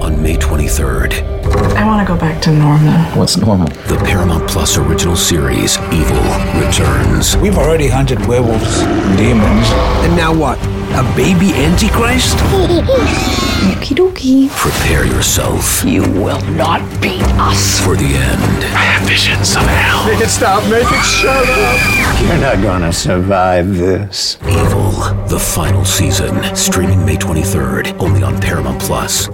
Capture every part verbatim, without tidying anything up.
on May twenty-third. I want to go back to normal. What's normal? The Paramount Plus original series, Evil, returns. We've already hunted werewolves and demons. And now what? A baby Antichrist? Okie dokie. Prepare yourself. You will not beat us. For the end. I have visions of hell. Make it stop, make it shut up. You're not gonna survive this. Evil, the final season. Streaming May twenty-third, only on Paramount Plus.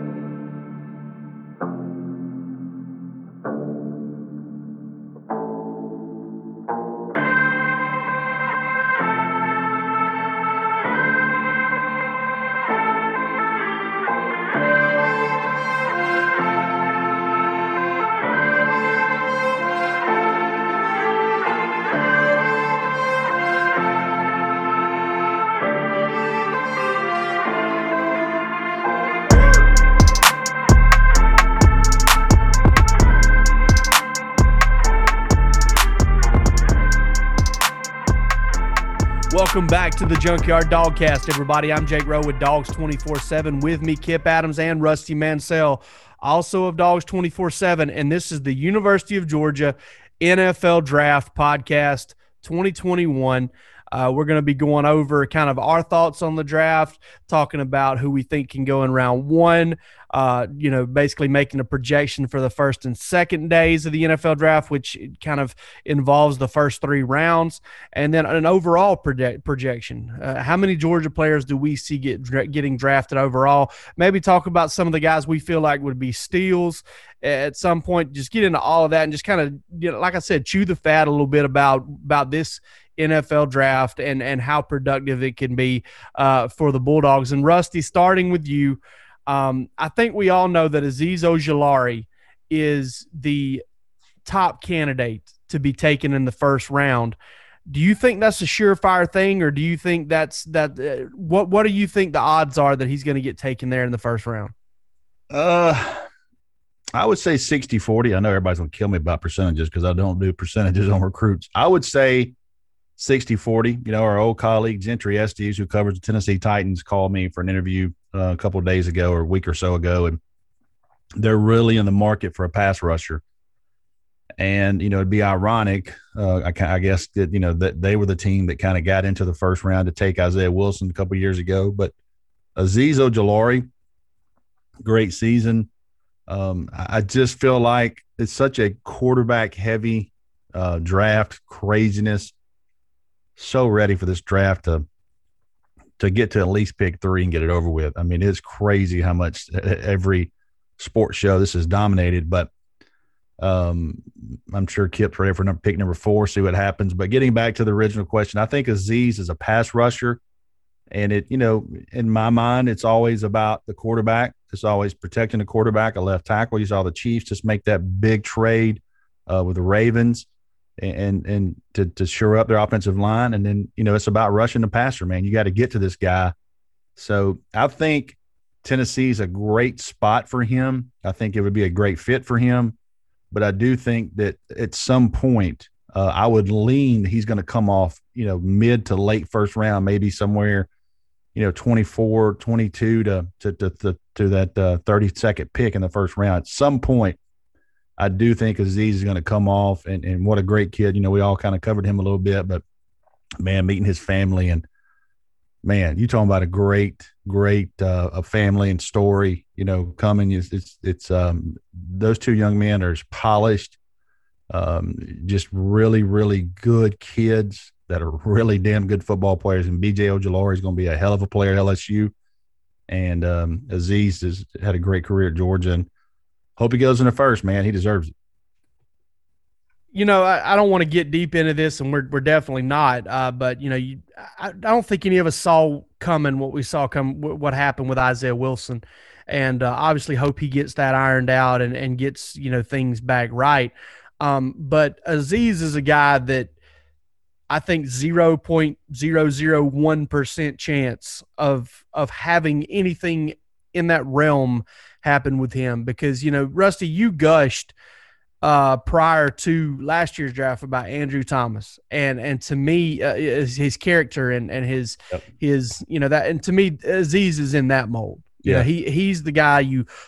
Welcome back to the Junkyard Dogcast, everybody. I'm Jake Rowe with Dogs twenty-four seven. With me, Kip Adams and Rusty Mansell, also of Dogs twenty-four seven. And this is the University of Georgia N F L Draft Podcast twenty twenty-one. Uh, we're going to be going over kind of our thoughts on the draft, talking about who we think can go in round one, uh, you know, basically making a projection for the first and second days of the N F L draft, which kind of involves the first three rounds, and then an overall project, projection. Uh, how many Georgia players do we see get getting drafted overall? Maybe talk about some of the guys we feel like would be steals at some point. Just get into all of that and just kind of, you know, like I said, chew the fat a little bit about, about this N F L draft and, and how productive it can be uh, for the Bulldogs. And Rusty, starting with you, um, I think we all know that Azeez Ojulari is the top candidate to be taken in the first round. Do you think that's a surefire thing, or do you think that's that? Uh, what What do you think the odds are that he's going to get taken there in the first round? Uh, I would say sixty forty. I know everybody's going to kill me about percentages because I don't do percentages on recruits. I would say sixty forty. You know, our old colleague, Gentry Estes, who covers the Tennessee Titans, called me for an interview uh, a couple of days ago or a week or so ago, and they're really in the market for a pass rusher. And, you know, it'd be ironic, uh, I, I guess, that, you know, that they were the team that kind of got into the first round to take Isaiah Wilson a couple of years ago. But Azeez Ojulari, great season. Um, I just feel like it's such a quarterback-heavy uh, draft, craziness. So ready for this draft to to get to at least pick three and get it over with. I mean, it's crazy how much every sports show this is dominated. But um, I'm sure Kip's ready for number, pick number four, see what happens. But getting back to the original question, I think Azeez is a pass rusher. And, it, you know, in my mind, it's always about the quarterback. It's always protecting the quarterback, a left tackle. You saw the Chiefs just make that big trade uh, with the Ravens and and to, to shore up their offensive line. And then, you know, it's about rushing the passer, man. You got to get to this guy. So I think Tennessee's a great spot for him. I think it would be a great fit for him. But I do think that at some point uh, I would lean he's going to come off, you know, mid to late first round, maybe somewhere, you know, twenty-four, twenty-two to to to, to, to that uh, thirty-second pick in the first round. At some point, I do think Azeez is going to come off, and, and what a great kid. You know, we all kind of covered him a little bit, but, man, meeting his family and, man, you talking about a great, great uh, a family and story, you know, coming. It's, it's, it's um, those two young men are polished, um, just really, really good kids that are really damn good football players. And B J Ojulari is going to be a hell of a player at L S U. And um, Azeez has had a great career at Georgia, and hope he goes in the first, man. He deserves it. You know, I, I don't want to get deep into this, and we're we're definitely not. Uh, but you know, you, I, I don't think any of us saw coming what we saw come, what happened with Isaiah Wilson, and uh, obviously hope he gets that ironed out and and gets, you know, things back right. Um, but Azeez is a guy that I think zero point zero zero one percent chance of of having anything in that realm happen with him, because, you know, Rusty, you gushed uh, prior to last year's draft about Andrew Thomas, and and to me, uh, his, his character and and his yep. his you know that, and to me, Azeez is in that mold. You yeah. know, he he's the guy you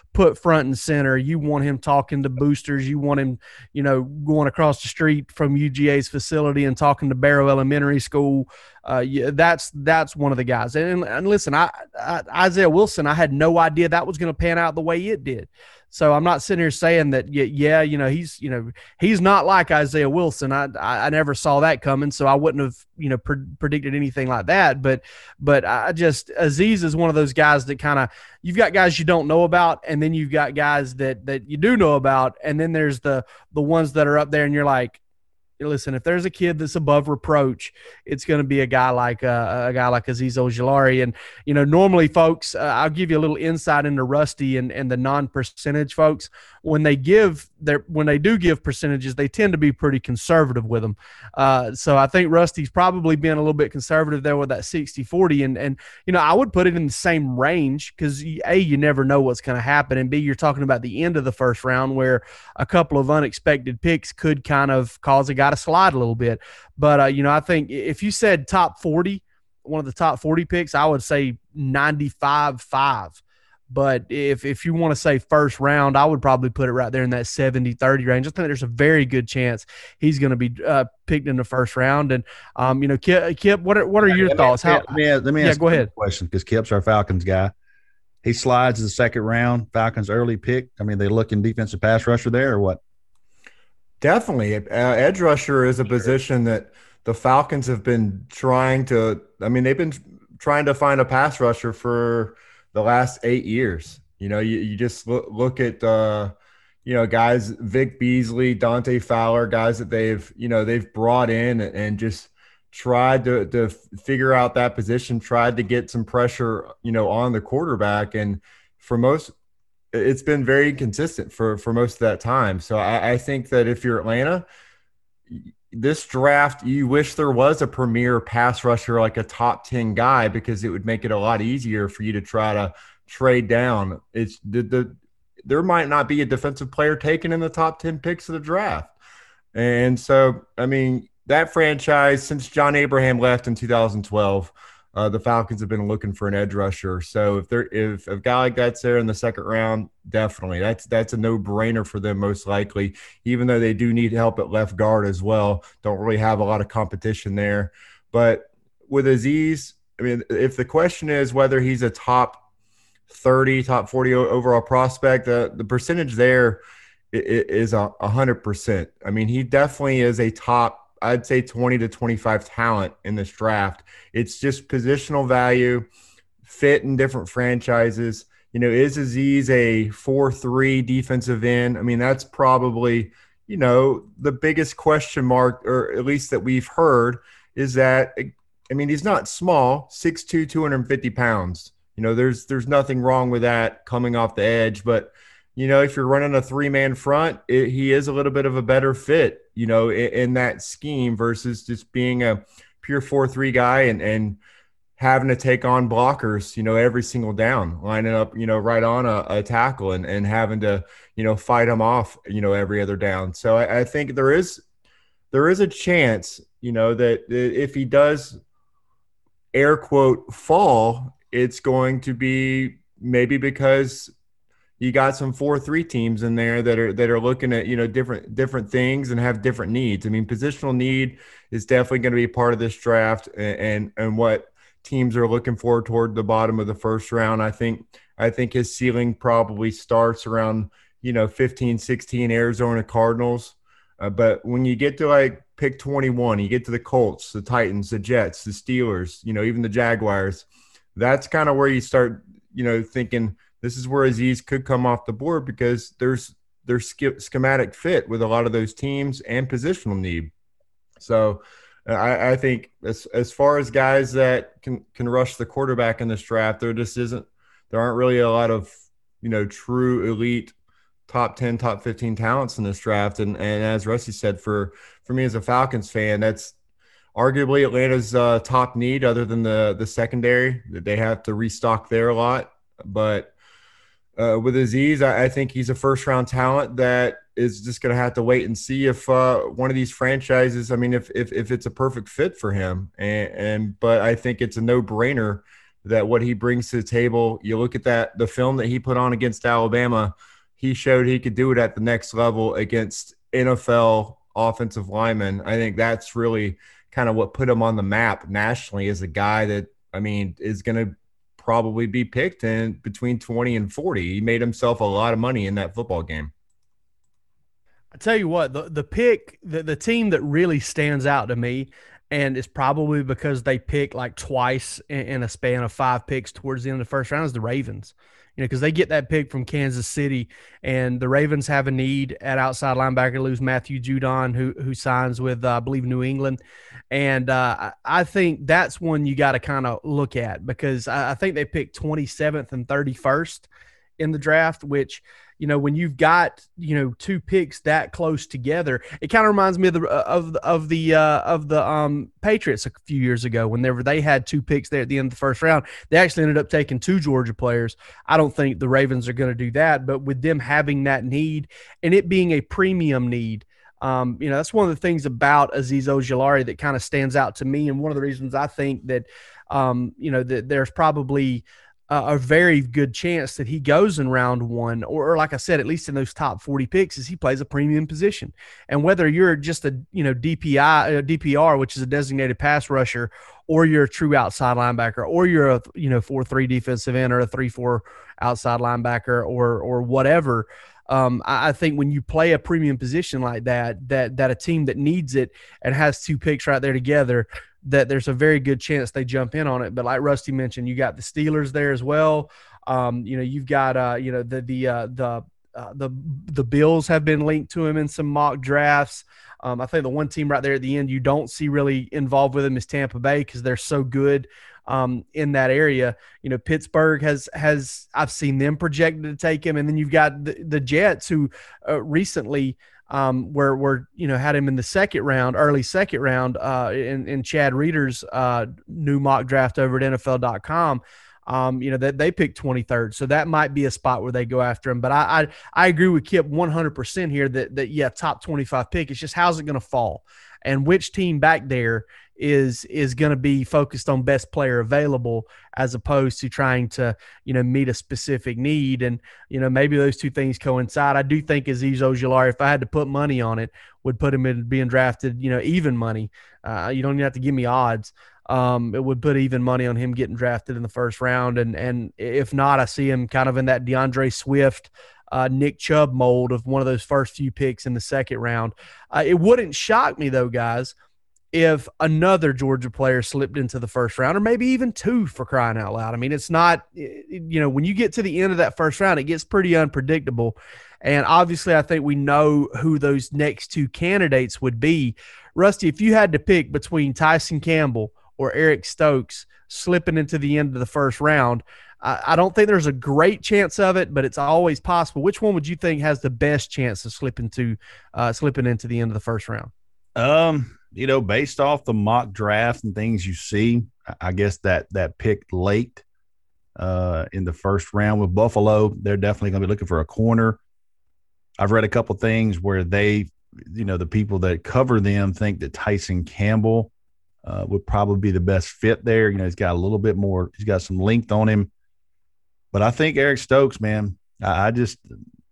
put front and center. You want him talking to boosters. You want him, you know, going across the street from U G A's facility and talking to Barrow Elementary School. Uh, yeah, that's that's one of the guys. And, and listen, I, I Isaiah Wilson, I had no idea that was going to pan out the way it did. So I'm not sitting here saying that, yeah, you know, he's, you know, he's not like Isaiah Wilson. I, I, I never saw that coming, so I wouldn't have, you know, pre- predicted anything like that. But, but I just, Azeez is one of those guys that kind of, you've got guys you don't know about, and then you've got guys that that you do know about, and then there's the the ones that are up there, and you're like, listen, if there's a kid that's above reproach, it's going to be a guy like uh, a guy like Azeez Ojulari. And, you know, normally, folks, uh, I'll give you a little insight into Rusty and, and the non-percentage folks. When they give their when they do give percentages, they tend to be pretty conservative with them. Uh, so I think Rusty's probably been a little bit conservative there with that sixty forty. And, and you know, I would put it in the same range because, A, you never know what's going to happen, and B, you're talking about the end of the first round where a couple of unexpected picks could kind of cause a guy to slide a little bit. But, uh, you know, I think if you said top forty, one of the top forty picks, I would say ninety-five five. But if if you want to say first round, I would probably put it right there in that seventy thirty range. I think there's a very good chance he's going to be uh, picked in the first round. And, um, you know, Kip, Kip what are, what are your let thoughts? Me, How, let me, let me yeah, ask go ahead. a question because Kip's our Falcons guy. He slides to the second round, Falcons early pick. I mean, they looking defensive pass rusher there or what? Definitely. Uh, edge rusher is a position that the Falcons have been trying to – I mean, they've been trying to find a pass rusher for – the last eight years. You know, you, you just look, look at, uh, you know, guys, Vic Beasley, Dante Fowler, guys that they've, you know, they've brought in and just tried to, to figure out that position, tried to get some pressure, you know, on the quarterback. And for most, it's been very consistent for, for most of that time. So I, I think that if you're Atlanta, this draft, you wish there was a premier pass rusher, like a top ten guy, because it would make it a lot easier for you to try to trade down. It's the, the there might not be a defensive player taken in the top ten picks of the draft. And so, I mean, that franchise, since John Abraham left in two thousand twelve, uh, the Falcons have been looking for an edge rusher. So if there, if a guy like that's there in the second round, definitely that's that's a no-brainer for them most likely. Even though they do need help at left guard as well, don't really have a lot of competition there. But with Azeez, I mean, if the question is whether he's a top thirty, top forty overall prospect, the the percentage there is a hundred percent. I mean, he definitely is a top, I'd say twenty to twenty-five talent in this draft. It's just positional value, fit in different franchises. You know, is Azeez a four three defensive end? I mean, that's probably, you know, the biggest question mark, or at least that we've heard, is that, I mean, he's not small, six two, two hundred fifty pounds. You know, there's there's nothing wrong with that coming off the edge, but you know, if you're running a three-man front, it, he is a little bit of a better fit, you know, in, in that scheme versus just being a pure four three guy and, and having to take on blockers, you know, every single down, lining up, you know, right on a, a tackle and, and having to, you know, fight him off, you know, every other down. So I, I think there is there is a chance, you know, that if he does, air quote, fall, it's going to be maybe because – you got some four three teams in there that are that are looking at, you know, different different things and have different needs. I mean, positional need is definitely going to be part of this draft and, and and what teams are looking for toward the bottom of the first round. I think I think his ceiling probably starts around, you know, fifteen, sixteen Arizona Cardinals. Uh, but when you get to like pick twenty-one, you get to the Colts, the Titans, the Jets, the Steelers, you know, even the Jaguars, that's kind of where you start, you know, thinking – this is where Azeez could come off the board because there's there's schematic fit with a lot of those teams and positional need. So I, I think as as far as guys that can can rush the quarterback in this draft, there just isn't there aren't really a lot of, you know, true elite top ten, top fifteen talents in this draft. And and as Rusty said, for for me as a Falcons fan, that's arguably Atlanta's uh, top need other than the the secondary. They have to restock there a lot, but Uh, with Azeez, I, I think he's a first-round talent that is just going to have to wait and see if uh, one of these franchises. I mean, if if if it's a perfect fit for him, and, and but I think it's a no-brainer that what he brings to the table. You look at that, the film that he put on against Alabama, he showed he could do it at the next level against N F L offensive linemen. I think that's really kind of what put him on the map nationally as a guy that, I mean, is going to probably be picked in between twenty and forty. He made himself a lot of money in that football game. I tell you what, the the pick, the, the team that really stands out to me, and it's probably because they pick like twice in, in a span of five picks towards the end of the first round, is the Ravens. You know, because they get that pick from Kansas City, and the Ravens have a need at outside linebacker to lose Matthew Judon, who who signs with, uh, I believe, New England. And uh, I think that's one you got to kind of look at, because I, I think they picked twenty-seventh and thirty-first in the draft, which, you know, when you've got, you know, two picks that close together, it kind of reminds me of the of the of the uh, of the um, Patriots a few years ago when they were, they had two picks there at the end of the first round. They actually ended up taking two Georgia players. I don't think the Ravens are going to do that, but with them having that need and it being a premium need, um, you know, that's one of the things about Azeez Ojulari that kind of stands out to me, and one of the reasons I think that, um, you know, that there's probably Uh, a very good chance that he goes in round one, or, or like I said, at least in those top forty picks, is he plays a premium position. And whether you're just a, you know, D P I, a D P R, which is a designated pass rusher, or you're a true outside linebacker, or you're a, you know, four three defensive end, or a three four outside linebacker, or or whatever, um, I, I think when you play a premium position like that, that that a team that needs it and has two picks right there together, that there's a very good chance they jump in on it. But like Rusty mentioned, you got the Steelers there as well. Um, you know, you've got, uh, you know, the, the, uh, the, uh, the, the Bills have been linked to him in some mock drafts. Um, I think the one team right there at the end you don't see really involved with him is Tampa Bay, because they're so good um, in that area. You know, Pittsburgh has, has, I've seen them projected to take him. And then you've got the, the Jets, who uh, recently, Um, where where you know had him in the second round, early second round, uh, in, in Chad Reeder's uh, new mock draft over at N F L dot com. Um, you know that they picked twenty-third, so that might be a spot where they go after him. But I I, I agree with Kip one hundred percent here that that yeah, top twenty-five pick. It's just how's it going to fall, and which team back there is is going to be focused on best player available, as opposed to trying to, you know, meet a specific need. And, you know, maybe those two things coincide. I do think Azeez Ojulari, if I had to put money on it, would put him in being drafted, you know, even money. Uh, you don't even have to give me odds. Um, it would put even money on him getting drafted in the first round. And, and if not, I see him kind of in that DeAndre Swift, uh, Nick Chubb mold of one of those first few picks in the second round. Uh, it wouldn't shock me though, guys, if another Georgia player slipped into the first round, or maybe even two, for crying out loud. I mean, it's not, you know, when you get to the end of that first round, it gets pretty unpredictable. And obviously I think we know who those next two candidates would be. Rusty, if you had to pick between Tyson Campbell or Eric Stokes slipping into the end of the first round, I, I don't think there's a great chance of it, but it's always possible. Which one would you think has the best chance of slipping to uh, slipping into the end of the first round? Um, you know, based off the mock draft and things you see, I guess that that pick late uh, in the first round with Buffalo, they're definitely going to be looking for a corner. I've read a couple things where they, you know, the people that cover them think that Tyson Campbell uh, would probably be the best fit there. You know, he's got a little bit more, he's got some length on him. But I think Eric Stokes, man, I, I just,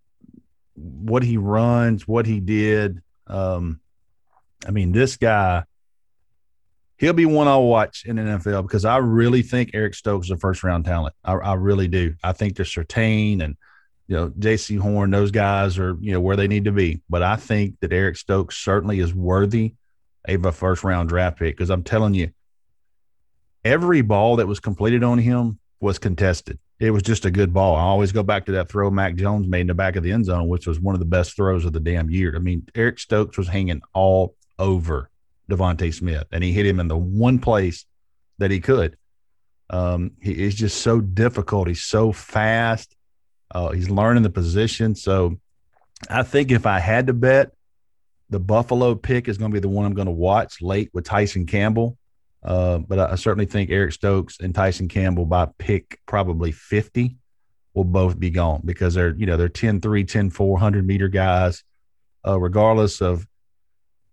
what he runs, what he did, um, I mean, this guy, he'll be one I'll watch in the N F L, because I really think Eric Stokes is a first-round talent. I, I really do. I think they're Surtain and, you know, J C Horn, those guys are, you know, where they need to be. But I think that Eric Stokes certainly is worthy of a first-round draft pick, because I'm telling you, every ball that was completed on him was contested. It was just a good ball. I always go back to that throw Mac Jones made in the back of the end zone, which was one of the best throws of the damn year. I mean, Eric Stokes was hanging all over Devontae Smith, and he hit him in the one place that he could. Um, he is just so difficult. He's so fast. Uh, he's learning the position. So I think if I had to bet, the Buffalo pick is going to be the one I'm going to watch late with Tyson Campbell. Uh, but I certainly think Eric Stokes and Tyson Campbell by pick probably fifty will both be gone, because they're, you know, they're ten three, ten four, one hundred meter guys, uh, regardless of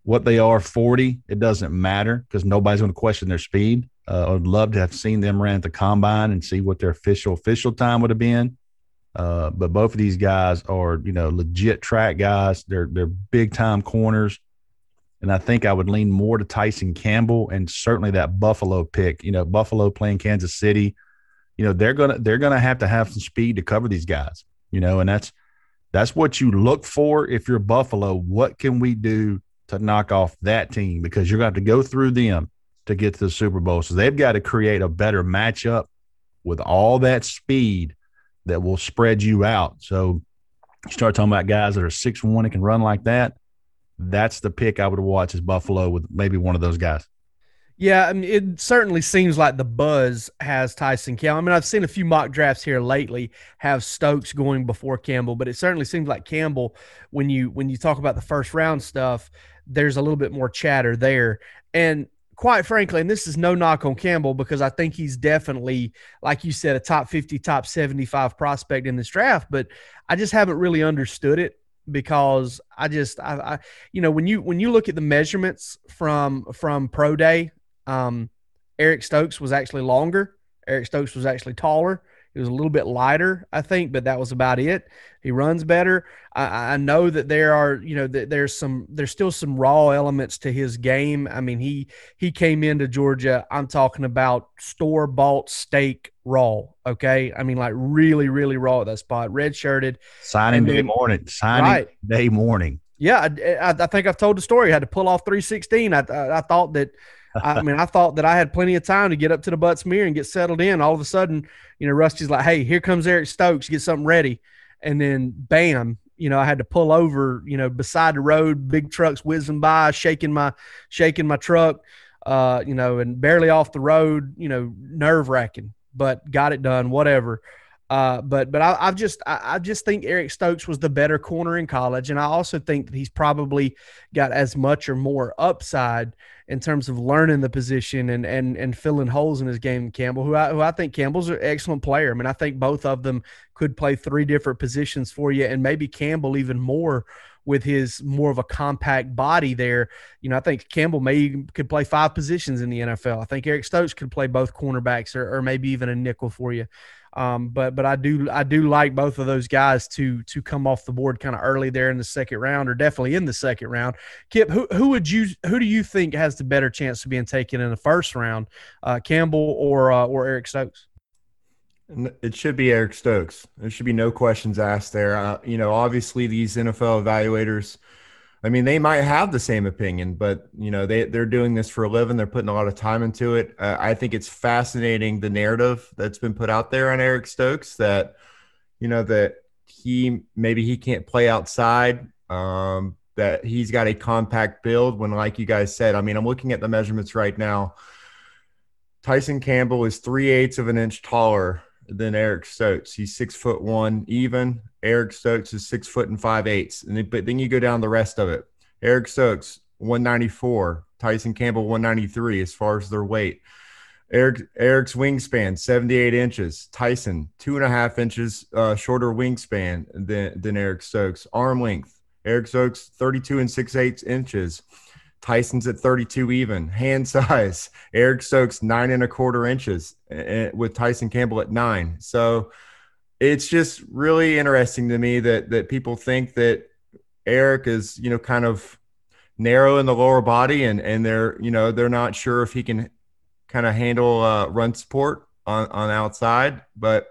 what they are forty, it doesn't matter because nobody's going to question their speed. Uh, I would love to have seen them ran at the combine and see what their official official time would have been. Uh, but both of these guys are, you know, legit track guys. They're they're big time corners, and I think I would lean more to Tyson Campbell and certainly that Buffalo pick. You know, Buffalo playing Kansas City. You know, they're gonna they're gonna have to have some speed to cover these guys. You know, and that's that's what you look for if you're Buffalo. What can we do to knock off that team? Because you're going to have to go through them to get to the Super Bowl. So they've got to create a better matchup with all that speed that will spread you out. So you start talking about guys that are six one and can run like that. That's the pick I would watch is Buffalo with maybe one of those guys. Yeah, I mean, it certainly seems like the buzz has Tyson Campbell. I mean, I've seen a few mock drafts here lately have Stokes going before Campbell, but it certainly seems like Campbell, when you when you talk about the first round stuff, there's a little bit more chatter there. And quite frankly, and this is no knock on Campbell because I think he's definitely, like you said, a top fifty, top seventy-five prospect in this draft, but I just haven't really understood it. Because I just, I, I, you know, when you when you look at the measurements from from Pro Day, um, Eric Stokes was actually longer. Eric Stokes was actually taller. He was a little bit lighter, I think, but that was about it. He runs better. I, I know that there are, you know, that there's some, there's still some raw elements to his game. I mean, he he came into Georgia. I'm talking about store bought steak raw. Okay, I mean, like really, really raw at that spot. Red shirted. Signing day morning. Signing right. day morning. Yeah, I, I, I think I've told the story. I had to pull off three sixteen. I, I, I thought that. I mean, I thought that I had plenty of time to get up to the Butts-Mehre and get settled in. All of a sudden, you know, Rusty's like, hey, here comes Eric Stokes, get something ready. And then, bam, you know, I had to pull over, you know, beside the road, big trucks whizzing by, shaking my shaking my truck, uh, you know, and barely off the road, you know, nerve-wracking, but got it done, whatever. Uh, but but I, I've just I, I just think Eric Stokes was the better corner in college, and I also think that he's probably got as much or more upside in terms of learning the position and and and filling holes in his game. Campbell, who I who I think Campbell's an excellent player. I mean, I think both of them could play three different positions for you, and maybe Campbell even more with his more of a compact body there. You know, I think Campbell may could play five positions in the N F L. I think Eric Stokes could play both cornerbacks or, or maybe even a nickel for you. Um, but but I do I do like both of those guys to to come off the board kind of early there in the second round, or definitely in the second round. Kip, who who would you who do you think has the better chance of being taken in the first round, uh, Campbell or uh, or Eric Stokes? It should be Eric Stokes. There should be no questions asked there. Uh, you know, obviously these N F L evaluators, I mean, they might have the same opinion, but, you know, they, they're doing this for a living. They're putting a lot of time into it. Uh, I think it's fascinating, the narrative that's been put out there on Eric Stokes that, you know, that he maybe he can't play outside, um, that he's got a compact build when, like you guys said, I mean, I'm looking at the measurements right now. Tyson Campbell is three-eighths of an inch taller than Eric Stokes. He's six foot one even. Eric Stokes is six foot and five eighths. And then, but then you go down the rest of it. Eric Stokes, one ninety-four. Tyson Campbell, one ninety-three as far as their weight. Eric Eric's wingspan, seventy-eight inches. Tyson, two and a half inches uh, shorter wingspan than, than Eric Stokes. Arm length, Eric Stokes, thirty-two and six-eighths inches. Tyson's at thirty-two even. Hand size, Eric Stokes, nine and a quarter inches with Tyson Campbell at nine. So it's just really interesting to me that that people think that Eric is, you know, kind of narrow in the lower body, and and they're, you know, they're not sure if he can kind of handle uh, run support on on outside. But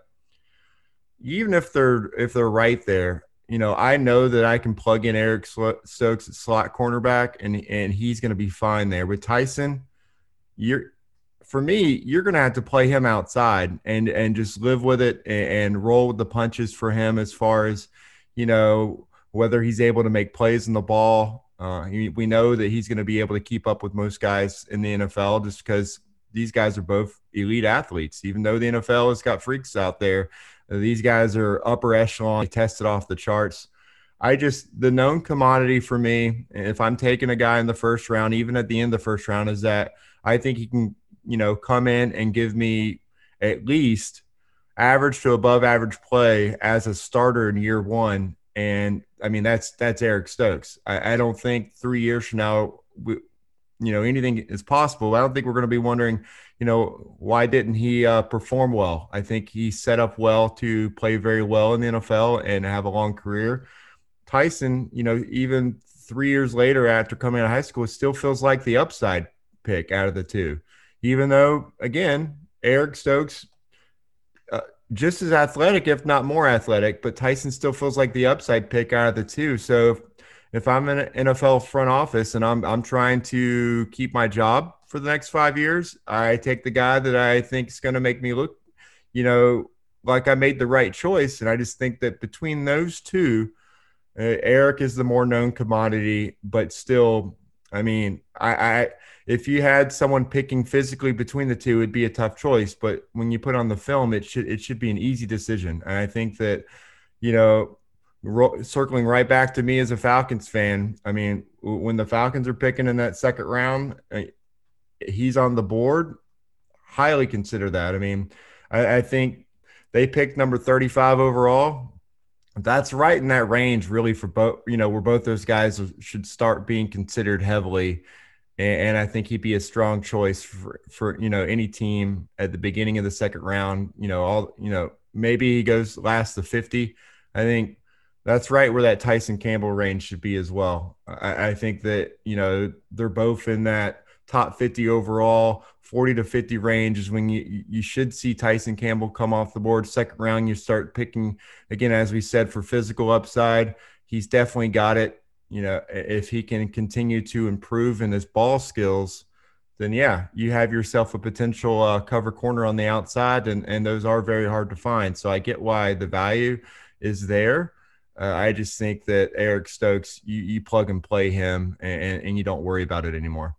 even if they're if they're right there, you know, I know that I can plug in Eric Stokes at slot cornerback, and and he's going to be fine there. With Tyson, you're for me, you're going to have to play him outside and and just live with it and, and roll with the punches for him as far as, you know, whether he's able to make plays in the ball. Uh, he, we know that he's going to be able to keep up with most guys in the N F L just because these guys are both elite athletes. Even though the N F L has got freaks out there, these guys are upper echelon, tested off the charts. I just, the known commodity for me, if I'm taking a guy in the first round, even at the end of the first round, is that I think he can, you know, come in and give me at least average to above average play as a starter in year one. And I mean, that's, that's Eric Stokes. I, I don't think three years from now we, you know, anything is possible. I don't think we're going to be wondering, you know, why didn't he uh, perform well? I think he set up well to play very well in the N F L and have a long career. Tyson, you know, even three years later after coming out of high school, still feels like the upside pick out of the two, even though, again, Eric Stokes, uh, just as athletic, if not more athletic, but Tyson still feels like the upside pick out of the two. So if, if I'm in an N F L front office and I'm I'm trying to keep my job for the next five years, I take the guy that I think is going to make me look, you know, like I made the right choice. And I just think that between those two, uh, Eric is the more known commodity, but still, I mean, I, I if you had someone picking physically between the two, it'd be a tough choice. But when you put on the film, it should it should be an easy decision. And I think that, you know, ro- circling right back to me as a Falcons fan, I mean, when the Falcons are picking in that second round, he's on the board. Highly consider that. I mean, I, I think they picked number thirty-five overall. That's right in that range, really, for both, you know, where both those guys should start being considered heavily. And, and I think he'd be a strong choice for, for, you know, any team at the beginning of the second round. You know, all, you know, maybe he goes last to fifty. I think that's right where that Tyson Campbell range should be as well. I, I think that, you know, they're both in that top fifty overall, forty to fifty range is when you you should see Tyson Campbell come off the board. Second round, you start picking, again, as we said, for physical upside. He's definitely got it. You know, if he can continue to improve in his ball skills, then yeah, you have yourself a potential uh, cover corner on the outside, and, and those are very hard to find. So I get why the value is there. Uh, I just think that Eric Stokes, you, you plug and play him, and, and you don't worry about it anymore.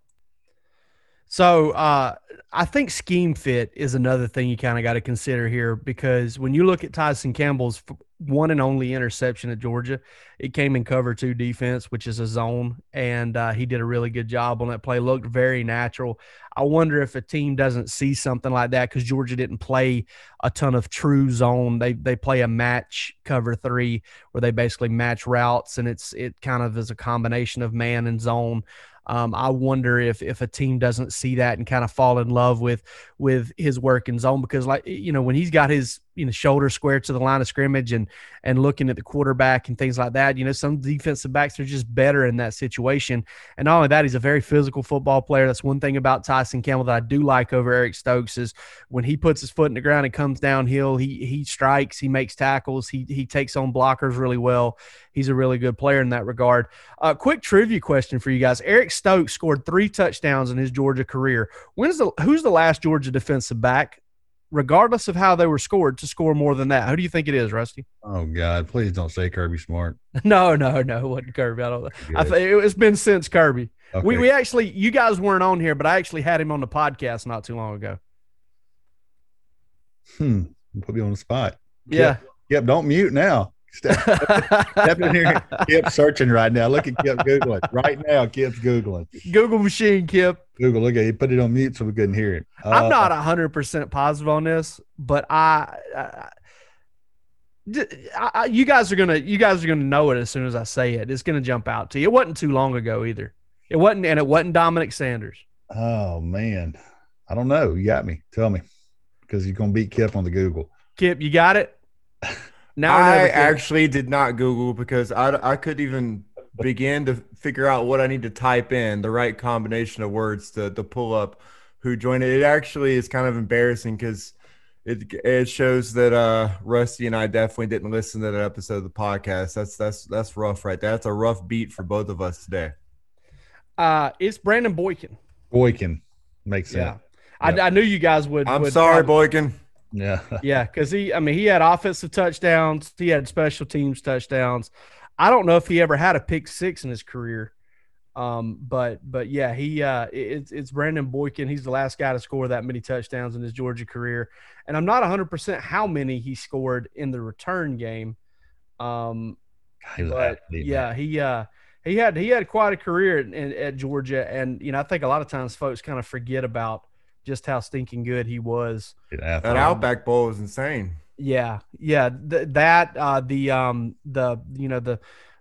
So uh, I think scheme fit is another thing you kind of got to consider here, because when you look at Tyson Campbell's one and only interception at Georgia, it came in cover two defense, which is a zone, and uh, he did a really good job on that play. Looked very natural. I wonder if a team doesn't see something like that, because Georgia didn't play a ton of true zone. They they play a match cover three where they basically match routes, and it's it kind of is a combination of man and zone. Um, I wonder if if a team doesn't see that and kind of fall in love with with his work in zone, because, like, you know, when he's got his, you know, shoulder square to the line of scrimmage and and looking at the quarterback and things like that, you know, some defensive backs are just better in that situation. And not only that, he's a very physical football player. That's one thing about Tyson Campbell that I do like over Eric Stokes, is when he puts his foot in the ground and comes downhill, he he strikes, he makes tackles, he he takes on blockers really well. He's a really good player in that regard. Uh, quick trivia question for you guys. Eric Stokes scored three touchdowns in his Georgia career. When is the who's the last Georgia defensive back, regardless of how they were scored, to score more than that? Who do you think it is, Rusty? Oh God, please don't say Kirby Smart. No, no, no, it wasn't Kirby. I don't know. I th- it's been since Kirby. Okay. We we actually, you guys weren't on here, but I actually had him on the podcast not too long ago. Hmm. Put me on the spot. Yeah. Yep. Yep. Don't mute now. Step, step in here. Kip searching right now. Look at Kip Googling. Right now, Kip's Googling. Google machine, Kip. Google, look at it. Put it on mute so we couldn't hear it. Uh, I'm not one hundred percent positive on this, but I, I, I you guys are gonna you guys are gonna know it as soon as I say it. It's gonna jump out to you. It wasn't too long ago either. It wasn't, and it wasn't Dominic Sanders. Oh man, I don't know. You got me. Tell me, because you're gonna beat Kip on the Google. Kip, you got it. Now I actually did not Google, because I, I couldn't even begin to figure out what I need to type in, the right combination of words to, to pull up who joined it. It actually is kind of embarrassing, because it it shows that uh, Rusty and I definitely didn't listen to that episode of the podcast. That's that's that's rough right there. That's a rough beat for both of us today. Uh, it's Brandon Boykin. Boykin makes sense. Yeah, yep. I, I knew you guys would. I'm would sorry, probably, Boykin. Yeah. Yeah, because he, I mean, he had offensive touchdowns. He had special teams touchdowns. I don't know if he ever had a pick six in his career. Um, but, but yeah, he, uh, it's, it's Brandon Boykin. He's the last guy to score that many touchdowns in his Georgia career. And I'm not one hundred percent how many he scored in the return game. Um, but athlete, yeah, man. he, uh, he had, he had quite a career in, in, at Georgia. And, you know, I think a lot of times folks kind of forget about just how stinking good he was. That Outback Bowl was insane. Yeah, yeah. Th- that uh, the um the you know the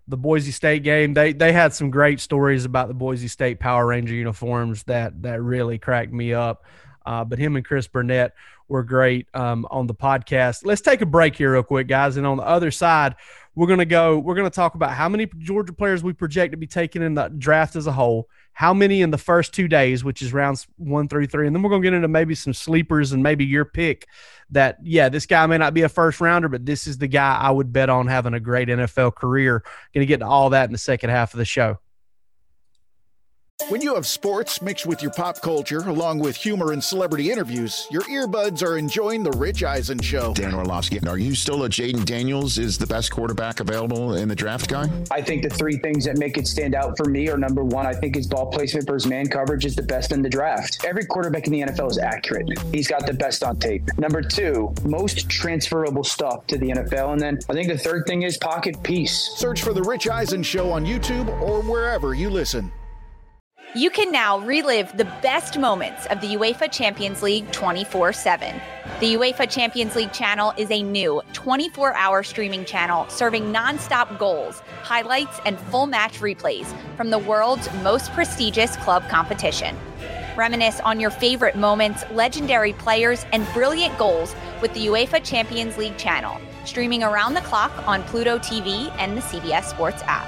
the Boise State game. They they had some great stories about the Boise State Power Ranger uniforms that that really cracked me up. Uh, but him and Chris Burnett were great um, on the podcast. Let's take a break here real quick, guys. And on the other side, we're gonna go. We're gonna talk about how many Georgia players we project to be taken in the draft as a whole, how many in the first two days, which is rounds one through three, and then we're gonna get into maybe some sleepers and maybe your pick. That yeah, this guy may not be a first rounder, but this is the guy I would bet on having a great N F L career. Gonna get to all that in the second half of the show. When you have sports mixed with your pop culture, along with humor and celebrity interviews, your earbuds are enjoying The Rich Eisen Show. Dan Orlovsky, are you still a Jaden Daniels is the best quarterback available in the draft guy? I think the three things that make it stand out for me are, number one, I think his ball placement versus man coverage is the best in the draft. Every quarterback in the N F L is accurate. He's got the best on tape. Number two, most transferable stuff to the N F L. And then I think the third thing is pocket peace. Search for The Rich Eisen Show on YouTube or wherever you listen. You can now relive the best moments of the UEFA Champions League twenty-four seven. The UEFA Champions League channel is a new twenty-four hour streaming channel serving nonstop goals, highlights, and full match replays from the world's most prestigious club competition. Reminisce on your favorite moments, legendary players, and brilliant goals with the UEFA Champions League channel, streaming around the clock on Pluto T V and the C B S Sports app.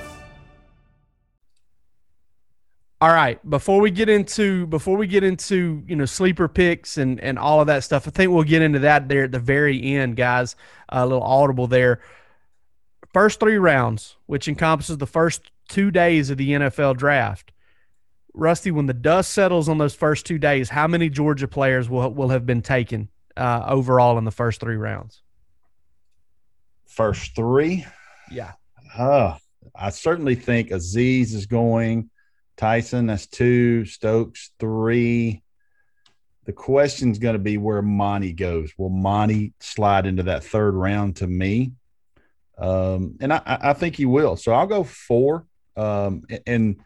All right, before we get into before we get into you know sleeper picks and and all of that stuff, I think we'll get into that there at the very end, guys. A little audible there. First three rounds, which encompasses the first two days of the N F L draft. Rusty, when the dust settles on those first two days, how many Georgia players will will have been taken uh, overall in the first three rounds? First three, yeah. Uh, I certainly think Azeez is going. Tyson, that's two. Stokes, three. The question's going to be where Monty goes. Will Monty slide into that third round to me? Um, and I, I think he will. So I'll go four. Um, and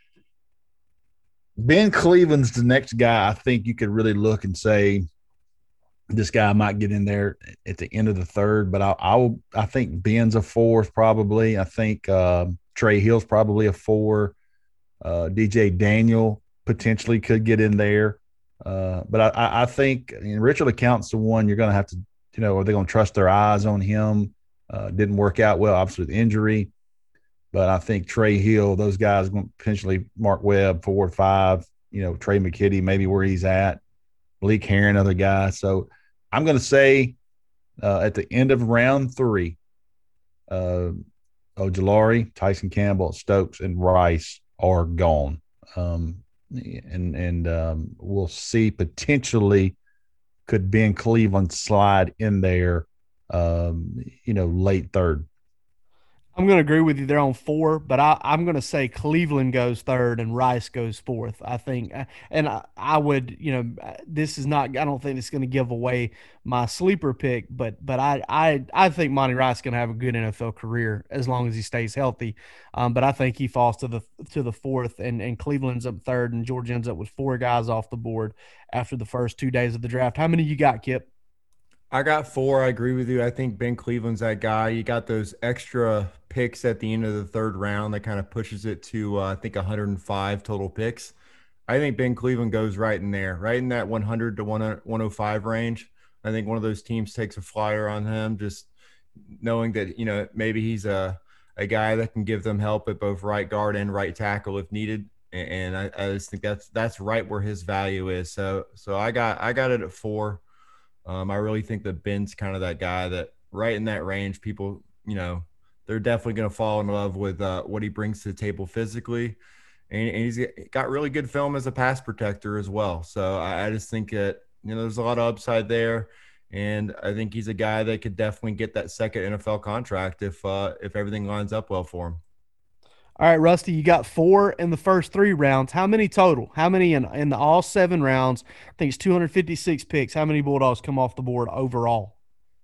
Ben Cleveland's the next guy I think you could really look and say, this guy might get in there at the end of the third. But I, I, will, I think Ben's a fourth probably. I think uh, Trey Hill's probably a four. Uh, D J Daniel potentially could get in there. Uh, but I, I think I mean, Richard LeCounte's the one you're going to have to, you know, are they going to trust their eyes on him? Uh, didn't work out well, obviously, with injury. But I think Trey Hill, those guys, going to potentially Mark Webb, four or five, you know, Trey McKitty, maybe where he's at. Malik Herring, other guy. So I'm going to say uh, at the end of round three, uh, Ojulari, Tyson Campbell, Stokes, and Rice are gone. Um, and and um, we'll see potentially could Ben Cleveland slide in there, um, you know, late third. I'm going to agree with you there on four, but I, I'm going to say Cleveland goes third and Rice goes fourth, I think. And I, I would, you know, this is not – I don't think it's going to give away my sleeper pick, but but I I, I think Monty Rice is going to have a good N F L career as long as he stays healthy. Um, but I think he falls to the to the fourth, and, and Cleveland's up third, and Georgia ends up with four guys off the board after the first two days of the draft. How many you got, Kip? I got four. I agree with you. I think Ben Cleveland's that guy. You got those extra picks at the end of the third round that kind of pushes it to, uh, I think, one hundred five total picks. I think Ben Cleveland goes right in there, right in that one hundred to one oh five range. I think one of those teams takes a flyer on him, just knowing that, you know, maybe he's a, a guy that can give them help at both right guard and right tackle if needed. And I, I just think that's that's right where his value is. So so I got I got it at four. Um, I really think that Ben's kind of that guy that right in that range, people, you know, they're definitely going to fall in love with uh, what he brings to the table physically. And, and he's got really good film as a pass protector as well. So I, I just think that, you know, there's a lot of upside there. And I think he's a guy that could definitely get that second N F L contract if uh, if everything lines up well for him. All right, Rusty, you got four in the first three rounds. How many total? How many in, in the all seven rounds? I think it's two hundred fifty-six picks. How many Bulldogs come off the board overall?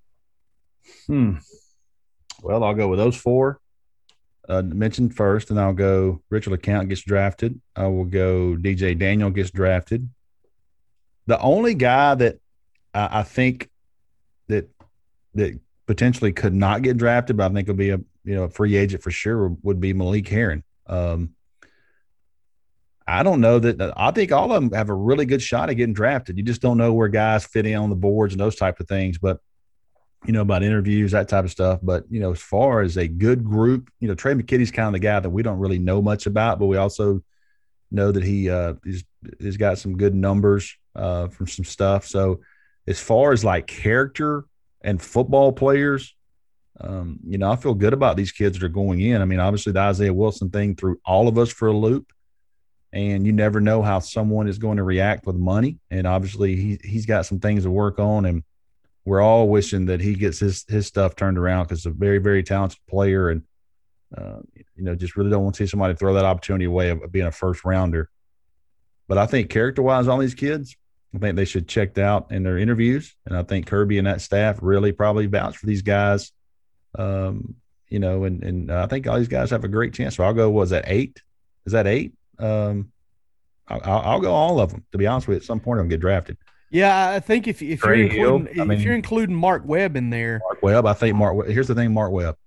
Hmm. Well, I'll go with those four uh, mentioned first, and I'll go Richard LeCounte gets drafted. I will go D J Daniel gets drafted. The only guy that I, I think that that potentially could not get drafted, but I think will be a you know, a free agent for sure would be Malik Herring. Um, I don't know that. I think all of them have a really good shot at getting drafted. You just don't know where guys fit in on the boards and those type of things. But, you know, about interviews, that type of stuff. But, you know, as far as a good group, you know, Trey McKitty's kind of the guy that we don't really know much about, but we also know that he uh, he's, he's got some good numbers uh, from some stuff. So as far as like character and football players, um, you know, I feel good about these kids that are going in. I mean, obviously the Isaiah Wilson thing threw all of us for a loop. And you never know how someone is going to react with money. And obviously he, he's got some things to work on. And we're all wishing that he gets his, his stuff turned around because he's a very, very talented player. And, uh, you know, just really don't want to see somebody throw that opportunity away of, of being a first rounder. But I think character-wise on these kids, I think they should check out in their interviews. And I think Kirby and that staff really probably vouch for these guys. Um, you know, and, and I think all these guys have a great chance. So I'll go, was that eight? Is that eight? Um, I'll, I'll go all of them. To be honest with you, at some point I'm gonna get drafted. Yeah, I think if if you're including Hill, I mean, if you're including Mark Webb in there, Mark Webb, I think Mark. Here's the thing, Mark Webb.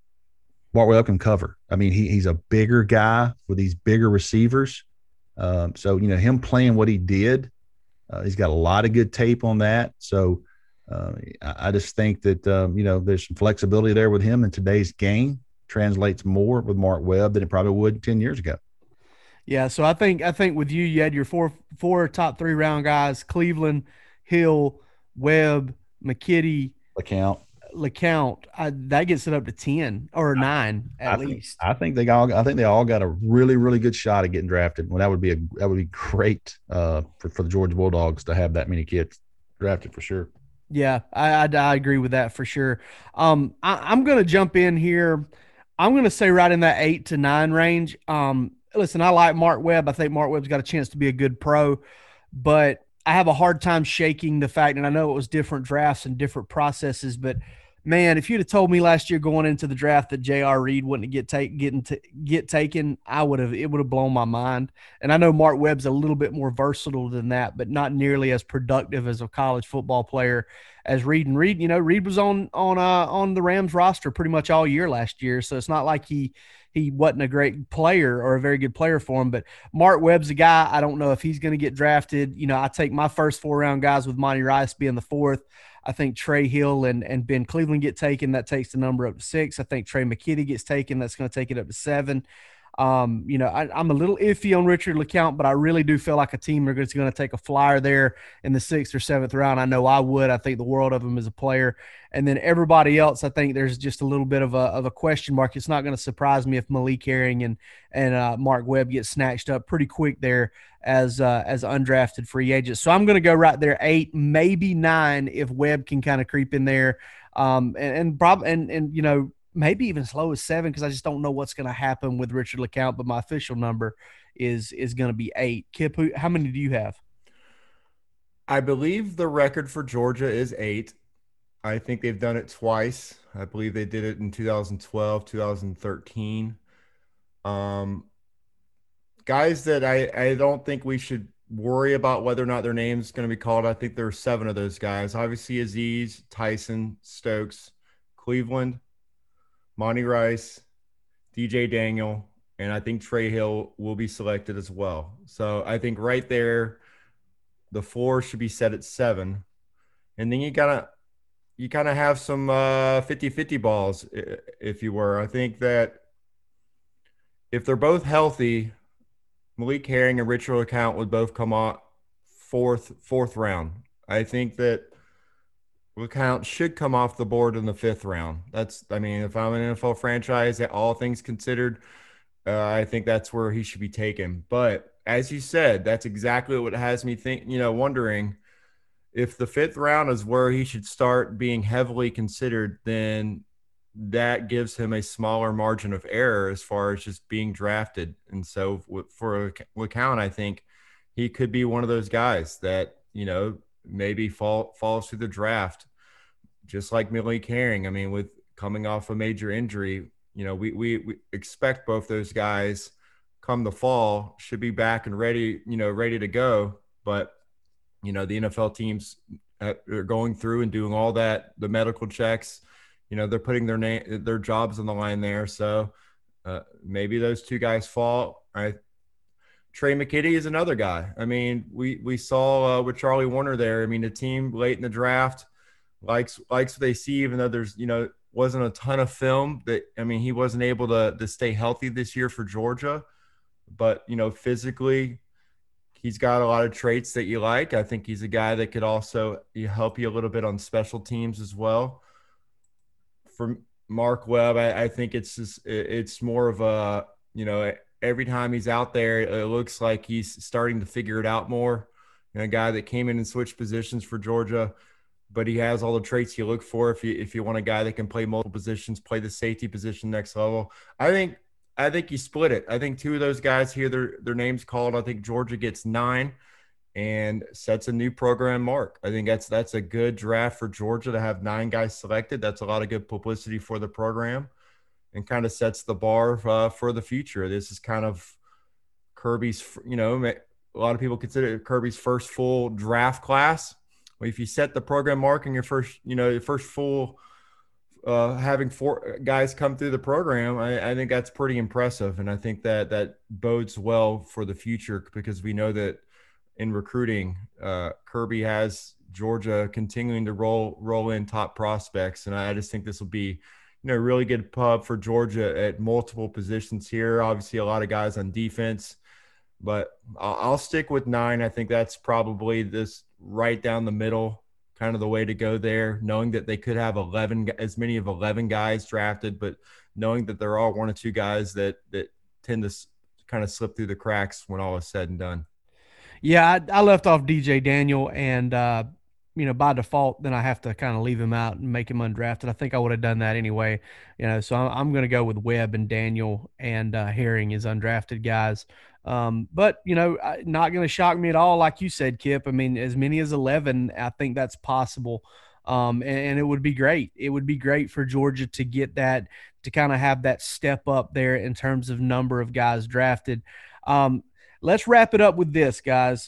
Mark Webb can cover. I mean, he he's a bigger guy with these bigger receivers. Um, so you know him playing what he did, uh, he's got a lot of good tape on that. So uh, I, I just think that um, you know there's some flexibility there with him in today's game. Translates more with Mark Webb than it probably would ten years ago. Yeah, so I think I think with you, you had your four four top three round guys: Cleveland, Hill, Webb, McKitty, LeCount. LeCount. I, that gets it up to ten or nine at I least. Think, I think they all. I think they all got a really, really good shot at getting drafted. Well, that would be a that would be great uh, for for the Georgia Bulldogs to have that many kids drafted for sure. Yeah, I I, I agree with that for sure. Um, I, I'm going to jump in here. I'm going to say right in that eight to nine range. Um. Listen, I like Mark Webb. I think Mark Webb's got a chance to be a good pro, but I have a hard time shaking the fact, and I know it was different drafts and different processes, but man, if you'd have told me last year going into the draft that J R. Reed wouldn't get take getting to get taken, I would have it would have blown my mind. And I know Mark Webb's a little bit more versatile than that, but not nearly as productive as a college football player as Reed. And Reed, you know, Reed was on on uh, on the Rams roster pretty much all year last year, so it's not like he he wasn't a great player or a very good player for him. But Mark Webb's a guy. I don't know if he's going to get drafted. You know, I take my first four round guys with Monty Rice being the fourth. I think Trey Hill and, and Ben Cleveland get taken. That takes the number up to six. I think Trey McKitty gets taken. That's going to take it up to seven. Um, you know, I, I'm a little iffy on Richard LeCount, but I really do feel like a team is going to take a flyer there in the sixth or seventh round. I know I would. I think the world of him as a player. And then everybody else, I think there's just a little bit of a of a question mark. It's not going to surprise me if Malik Herring and and uh, Mark Webb get snatched up pretty quick there as uh, as undrafted free agents. So I'm going to go right there, eight, maybe nine, if Webb can kind of creep in there, um, and and probably and and you know maybe even as low as seven because I just don't know what's going to happen with Richard LeCount. But my official number is is going to be eight. Kip, who, how many do you have? I believe the record for Georgia is eight. I think they've done it twice. I believe they did it in two thousand twelve, two thousand thirteen. Um, guys that I, I don't think we should worry about whether or not their name's going to be called. I think there are seven of those guys. Obviously, Aziz, Tyson, Stokes, Cleveland, Monty Rice, D J Daniel, and I think Trey Hill will be selected as well. So I think right there, the floor should be set at seven. And then you got to you kind of have some uh, fifty-fifty balls, if you were. I think that if they're both healthy, Malik Herring and Richard LeCount would both come out fourth fourth round. I think that LeCount should come off the board in the fifth round. That's, I mean, if I'm an N F L franchise, all things considered, uh, I think that's where he should be taken. But as you said, that's exactly what has me think, you know, wondering if the fifth round is where he should start being heavily considered, then that gives him a smaller margin of error as far as just being drafted. And so for LeCount, I think he could be one of those guys that, you know, maybe fall, falls through the draft, just like Malik Herring. I mean, with coming off a major injury, you know, we, we, we expect both those guys come the fall should be back and ready, you know, ready to go. But, you know, the N F L teams are going through and doing all that, the medical checks, you know, they're putting their name, their jobs on the line there. So uh, maybe those two guys fall. I, Trey McKitty is another guy. I mean, we we saw uh, with Charlie Warner there. I mean, the team late in the draft likes likes what they see, even though there's, you know, wasn't a ton of film. That I mean, he wasn't able to to stay healthy this year for Georgia, but you know, physically, he's got a lot of traits that you like. I think he's a guy that could also help you a little bit on special teams as well. For Mark Webb, I, I think it's just, it's more of a, you know, every time he's out there, it looks like he's starting to figure it out more. You know, a guy that came in and switched positions for Georgia, but he has all the traits you look for if you if you want a guy that can play multiple positions, play the safety position next level. I think I think you split it. I think two of those guys hear their their names called. I think Georgia gets nine and sets a new program mark. I think that's that's a good draft for Georgia to have nine guys selected. That's a lot of good publicity for the program, and kind of sets the bar uh, for the future. This is kind of Kirby's, you know, a lot of people consider it Kirby's first full draft class. Well, if you set the program mark in your first, you know, your first full, uh, having four guys come through the program, I, I think that's pretty impressive. And I think that that bodes well for the future, because we know that in recruiting, uh, Kirby has Georgia continuing to roll roll in top prospects. And I just think this will be, you know, really good pub for Georgia at multiple positions here. Obviously, a lot of guys on defense, but I'll, I'll stick with nine. I think that's probably this right down the middle, kind of the way to go there, knowing that they could have eleven, as many of eleven guys drafted, but knowing that there are one or two guys that, that tend to kind of slip through the cracks when all is said and done. Yeah, I, I left off D J Daniel, and, uh, you know, by default, then I have to kind of leave him out and make him undrafted. I think I would have done that anyway, you know, so I'm, I'm going to go with Webb and Daniel and uh, Herring as undrafted guys. Um, but, you know, not going to shock me at all. Like you said, Kip, I mean, as many as eleven, I think that's possible. Um, and, and it would be great. It would be great for Georgia to get that, to kind of have that step up there in terms of number of guys drafted. Um, let's wrap it up with this, guys.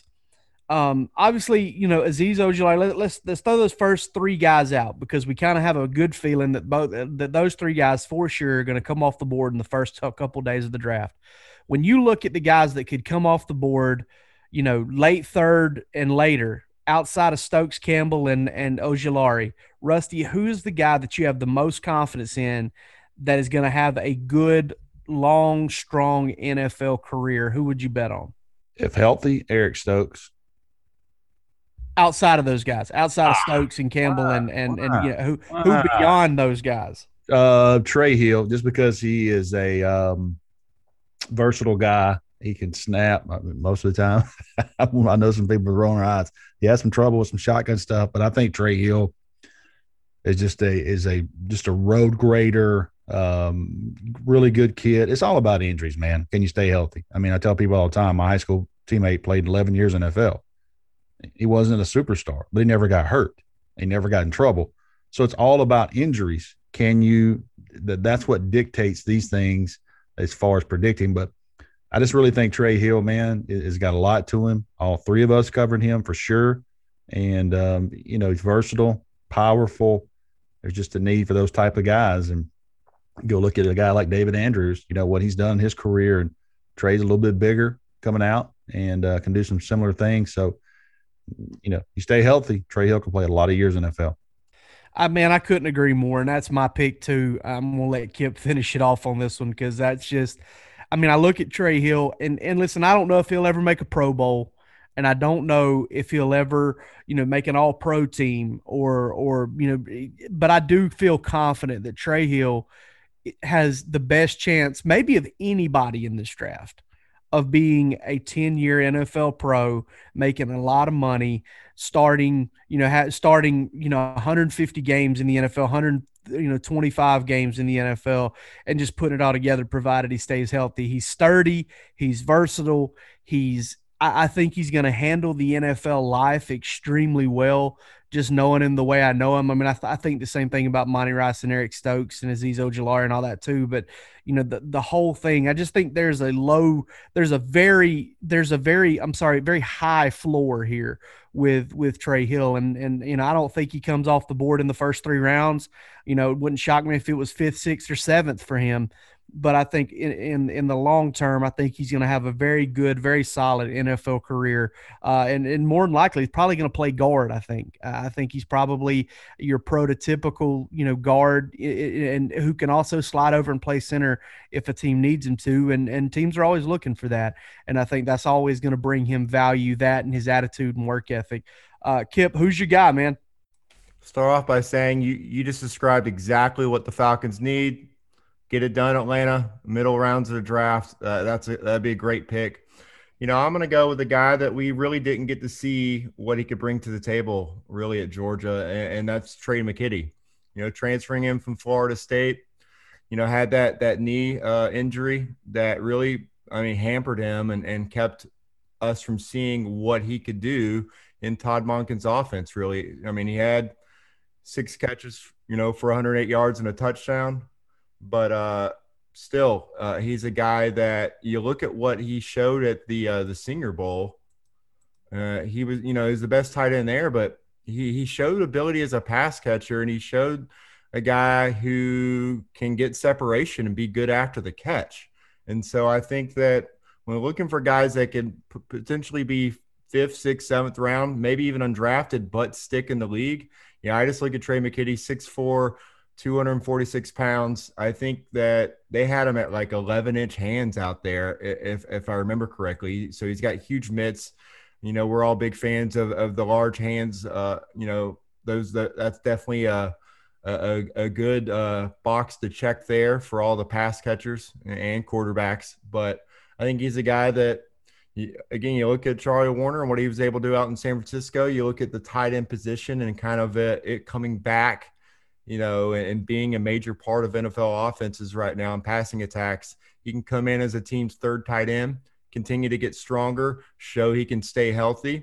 Um, obviously, you know, Azeez Ojulari, let, let's, let's throw those first three guys out, because we kind of have a good feeling that both, that those three guys for sure are going to come off the board in the first couple days of the draft. When you look at the guys that could come off the board, you know, late third and later, outside of Stokes, Campbell, and, and Ojulari, Rusty, who's the guy that you have the most confidence in that is going to have a good, long, strong N F L career? Who would you bet on? If healthy, Eric Stokes. Outside of those guys, outside of Stokes and Campbell, wow, and and, wow, and you know, who who wow. beyond those guys? Uh, Trey Hill, just because he is a um, versatile guy. He can snap most of the time. I know some people are rolling their eyes. He has some trouble with some shotgun stuff, but I think Trey Hill is just a is a just a road grader, um, really good kid. It's all about injuries, man. Can you stay healthy? I mean, I tell people all the time. My high school teammate played eleven years in N F L. He wasn't a superstar, but he never got hurt. He never got in trouble. So it's all about injuries. Can you that that's what dictates these things as far as predicting. But I just really think Trey Hill, man, has got a lot to him. All three of us covered him for sure. And, um, you know, he's versatile, powerful. There's just a need for those type of guys. And go look at a guy like David Andrews, you know, what he's done in his career. And Trey's a little bit bigger coming out and uh, can do some similar things. So, you know, you stay healthy, Trey Hill can play a lot of years in N F L. I mean, I couldn't agree more, and that's my pick too. I'm going to let Kip finish it off on this one, because that's just – I mean, I look at Trey Hill, and, and listen, I don't know if he'll ever make a Pro Bowl, and I don't know if he'll ever, you know, make an all-pro team or, or you know, but I do feel confident that Trey Hill has the best chance maybe of anybody in this draft of being a ten-year N F L pro, making a lot of money, starting, you know, ha- starting, you know, one hundred fifty games in the N F L, one hundred, you know, twenty-five games in the N F L, and just putting it all together, provided he stays healthy. He's sturdy. He's versatile. He's, I, I think he's going to handle the N F L life extremely well, just knowing him the way I know him. I mean, I, th- I think the same thing about Monty Rice and Eric Stokes and Azeez Ojulari and all that too. But, you know, the, the whole thing, I just think there's a low, there's a very, there's a very, I'm sorry, very high floor here with, with Trey Hill. And, and, you know, I don't think he comes off the board in the first three rounds. You know, it wouldn't shock me if it was fifth, sixth, or seventh for him. But I think in, in, in the long term, I think he's going to have a very good, very solid N F L career. Uh, and, and more than likely, he's probably going to play guard, I think. Uh, I think he's probably your prototypical, you know, guard and who can also slide over and play center if a team needs him to. And, and teams are always looking for that. And I think that's always going to bring him value, that and his attitude and work ethic. Uh, Kip, who's your guy, man? Start off by saying you, you just described exactly what the Falcons need. Get it done, Atlanta. Middle rounds of the draft. Uh, that's a, that'd be a great pick. You know, I'm going to go with a guy that we really didn't get to see what he could bring to the table, really, at Georgia, and, and that's Trey McKitty. You know, transferring him from Florida State. You know, had that that knee uh, injury that really, I mean, hampered him and and kept us from seeing what he could do in Todd Monken's offense. Really, I mean, he had six catches, you know, for one hundred eight yards and a touchdown. But uh, still, uh, he's a guy that you look at what he showed at the uh, the Senior Bowl. Uh, he was, you know, he's the best tight end there, but he he showed ability as a pass catcher, and he showed a guy who can get separation and be good after the catch. And so I think that when we're looking for guys that can p- potentially be fifth, sixth, seventh round, maybe even undrafted, but stick in the league, yeah, I just look at Trey McKitty, six foot four, two hundred forty-six pounds. I think that they had him at like eleven inch hands out there, if if I remember correctly. So he's got huge mitts. You know, we're all big fans of, of the large hands. Uh, you know, those that, that's definitely a a, a good uh, box to check there for all the pass catchers and quarterbacks. But I think he's a guy that, again, you look at Charlie Warner and what he was able to do out in San Francisco. You look at the tight end position and kind of it, it coming back, you know, and being a major part of N F L offenses right now and passing attacks. He can come in as a team's third tight end, continue to get stronger, show he can stay healthy,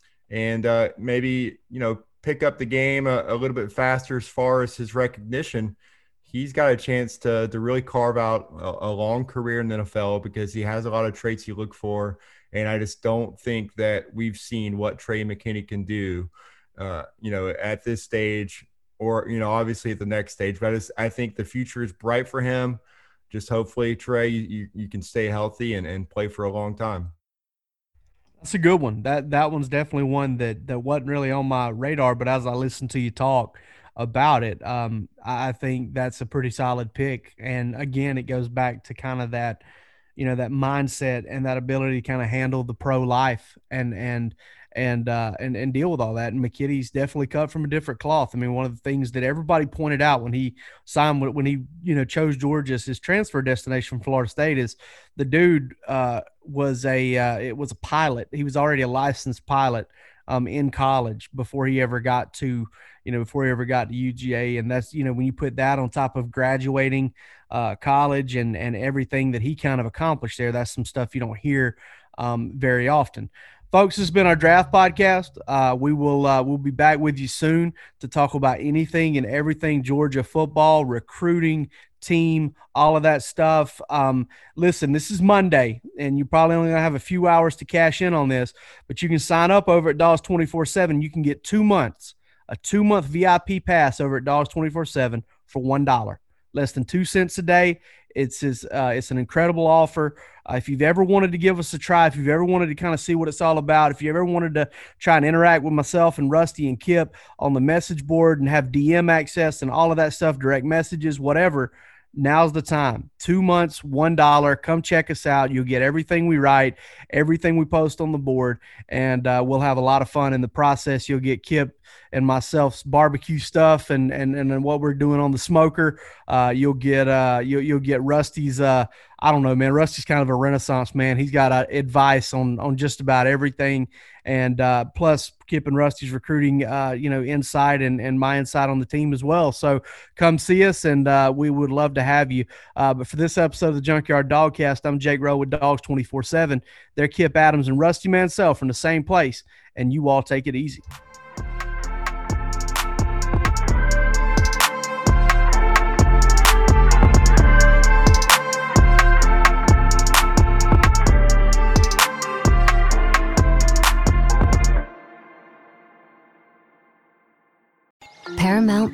and uh, maybe, you know, pick up the game a, a little bit faster as far as his recognition. He's got a chance to to really carve out a, a long career in the N F L because he has a lot of traits you look for, and I just don't think that we've seen what Trey McKitty can do, uh, you know, at this stage or, you know, obviously at the next stage. But I, just, I think the future is bright for him. Just hopefully, Trey, you, you can stay healthy and, and play for a long time. That's a good one. That that one's definitely one that that wasn't really on my radar, but as I listened to you talk about it, um, I think that's a pretty solid pick. And again, it goes back to kind of that, you know, that mindset and that ability to kind of handle the pro life and and and uh, and and deal with all that. And McKitty's definitely cut from a different cloth. I mean, one of the things that everybody pointed out when he signed, when he you know chose Georgia as his transfer destination from Florida State, is the dude uh, was a uh, it was a pilot. He was already a licensed pilot um, in college before he ever got to you know before he ever got to U G A. And that's you know when you put that on top of graduating uh, college and and everything that he kind of accomplished there, that's some stuff you don't hear um, very often. Folks, this has been our draft podcast. Uh, we will uh, we'll be back with you soon to talk about anything and everything Georgia football, recruiting, team, all of that stuff. Um, listen, this is Monday, and you probably only gonna have a few hours to cash in on this, but you can sign up over at Dogs twenty-four seven. You can get two months, a two-month V I P pass over at Dogs twenty-four seven for one dollar, less than two cents a day. It's his, uh, it's an incredible offer. Uh, if you've ever wanted to give us a try, if you've ever wanted to kind of see what it's all about, if you ever wanted to try and interact with myself and Rusty and Kip on the message board and have D M access and all of that stuff, direct messages, whatever, now's the time. Two months, one dollar. Come check us out. You'll get everything we write, everything we post on the board, and uh, we'll have a lot of fun in the process. You'll get Kip and myself's barbecue stuff and and and what we're doing on the smoker. Uh, you'll get uh you'll you'll get Rusty's uh I don't know, man. Rusty's kind of a renaissance man. He's got uh, advice on on just about everything, and uh, plus Kip and Rusty's recruiting uh you know insight and and my insight on the team as well. So come see us, and uh, we would love to have you. Uh, but for this episode of the Junkyard Dogcast, I'm Jake Rowe with Dogs twenty-four seven. They're Kip Adams and Rusty Mansell from the same place, and you all take it easy.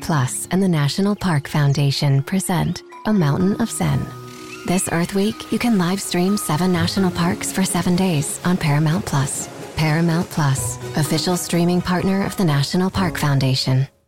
Plus and the National Park Foundation present A Mountain of Zen. This Earth Week, you can live stream seven national parks for seven days on Paramount Plus. Paramount Plus, official streaming partner of the National Park Foundation.